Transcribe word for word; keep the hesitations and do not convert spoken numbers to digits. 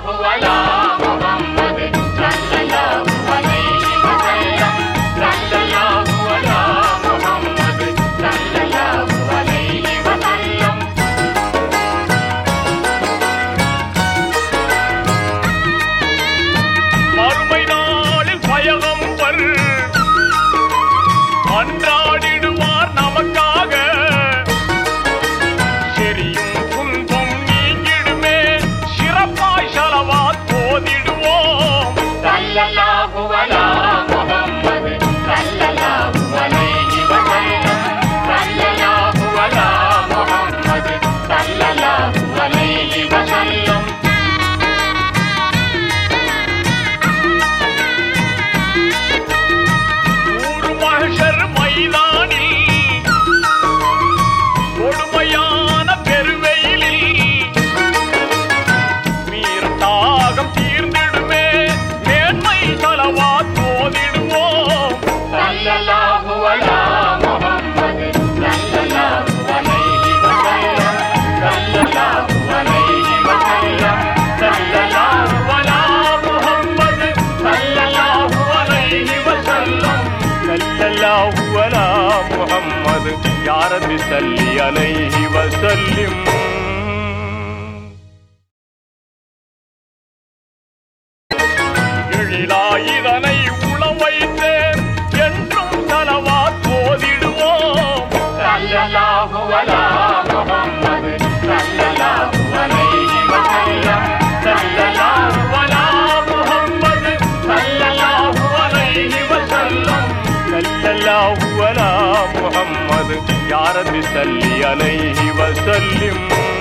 அன்றாடிடுவார் நமக்காக செரியும் துன்பம் நீங்கிடுமே சிறப்பாய் ஸலவாத் ஓதிடுவோம் ஸல்லல்லாஹு அலா முஹம்மது ஸல்லல்லாஹு அலைஹி வஸல்லம் ஸல்லல்லாஹு அலா முஹம்மது ஸல்லல்லாஹு அலைஹி வஸல்லம் கொடுமையான பெருவெயிலில் மீறத்தாகம் தீர்ந்திடுமே மேன்மை ஸலவாத் ஓதிடுவோம் ஸல்லல்லாஹு அலா முஹம்மது ஸல்லல்லாஹு அலைஹி வஸல்லம் ஸல்லல்லாஹு அலைஹி வஸல்லம் ஸல்லல்லாஹு அலா முஹம்மது ஸல்லல்லாஹு அலைஹி வஸல்லம் ஸல்லல்லாஹு அலா முஹம்மது யா ரப்பி ஸல்லி அலைஹி வஸல்லிம். எழிலாயிதனை உளவைத்தேன் என்றும் ஸலவாத் ஓதிடுவோம் ஸல்லல்லாஹு அலா முஹம்மது ஸல்லல்லாஹு அலைஹி வஸல்லம் ஸல்லல்லாஹு அலா முஹம்மது ஸல்லல்லாஹு அலைஹி வஸல்லம் ஸல்லல்லாஹு அலா முஹம்மது யா ரப்பி ஸல்லி அலைஹி வஸல்லிம்.